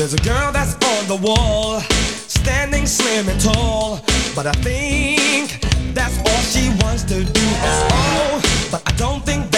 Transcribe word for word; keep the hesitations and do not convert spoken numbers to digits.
There's a girl that's on the wall, standing slim and tall, but I think that's all she wants to do. Oh, but I don't think that